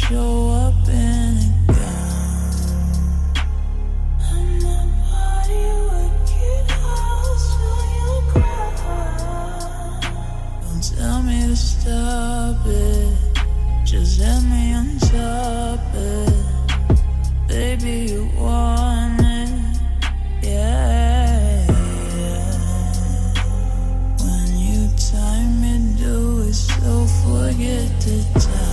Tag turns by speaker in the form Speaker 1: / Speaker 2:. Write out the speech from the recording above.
Speaker 1: show up in a gown. And my body would get house till you cry. Don't tell me to stop it, just let me on top it. Baby, you want it, yeah, yeah. When you time it, do it so forget the time.